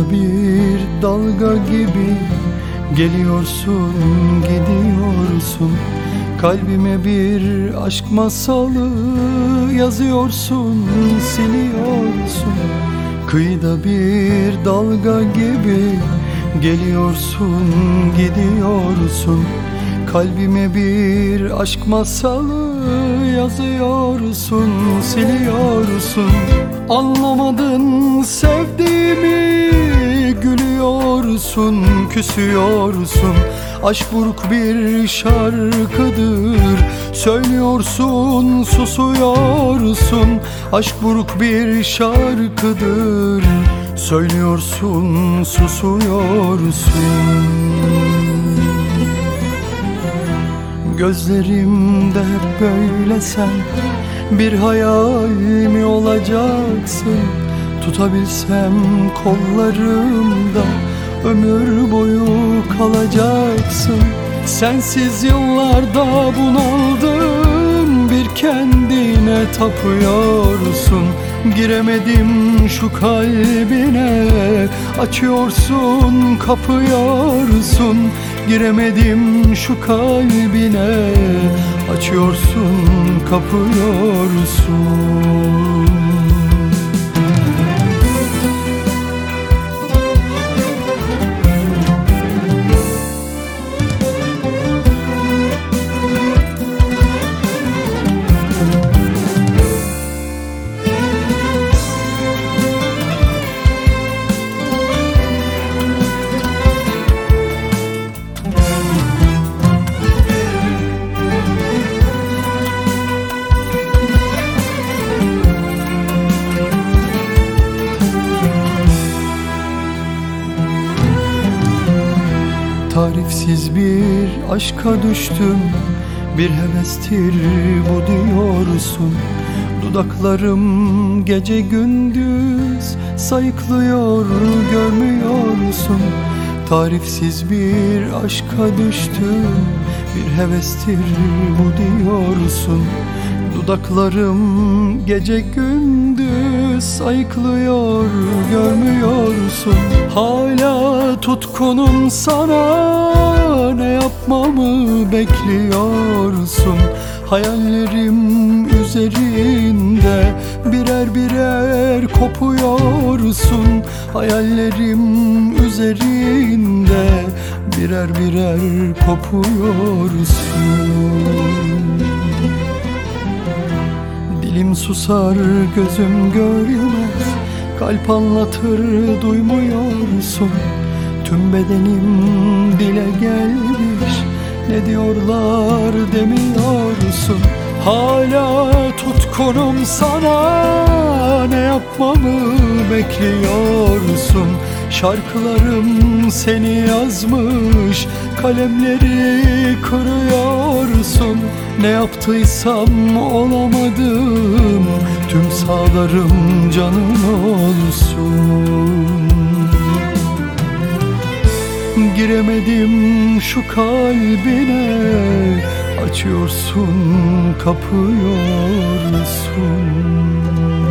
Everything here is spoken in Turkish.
Kıyıda bir dalga gibi geliyorsun, gidiyorsun. Kalbime bir aşk masalı yazıyorsun, siliyorsun. Kıyıda bir dalga gibi geliyorsun, gidiyorsun. Kalbime bir aşk masalı yazıyorsun, siliyorsun. Anlamadın sevdiğimi, gülüyorsun, küsüyorsun. Aşk buruk bir şarkıdır, söylüyorsun, susuyorsun. Aşk buruk bir şarkıdır, söylüyorsun, susuyorsun. Gözlerimde hep böyle sen, bir hayal mi olacaksın? Tutabilsem kollarımda ömür boyu kalacaksın. Sensiz yıllarda bunaldım, bir kendine tapıyorsun. Giremedim şu kalbine, açıyorsun, kapıyorsun. Giremedim şu kalbine, açıyorsun, kapıyorsun. Tarifsiz bir aşka düştüm, bir hevestir bu diyorsun. Dudaklarım gece gündüz sayıklıyor, görmüyorsun. Tarifsiz bir aşka düştüm, bir hevestir bu diyorsun. Dudaklarım gece gündüz sayıklıyor, görmüyorsun. Hala tutkunum sana, ne yapmamı bekliyorsun? Hayallerim üzerinde birer birer kopuyorsun. Hayallerim üzerinde birer birer kopuyorsun. Dilim susar, gözüm görmez, kalp anlatır, duymuyorsun. Tüm bedenim dile gelmiş, ne diyorlar demiyorsun. Hala tutkunum sana, ne yapmamı bekliyorsun? Şarkılarım seni yazmış, kalemleri kırıyorsun. Ne yaptıysam olamadım, tüm sağlarım canın olsun. Giremedim şu kalbine, açıyorsun, kapıyorsun.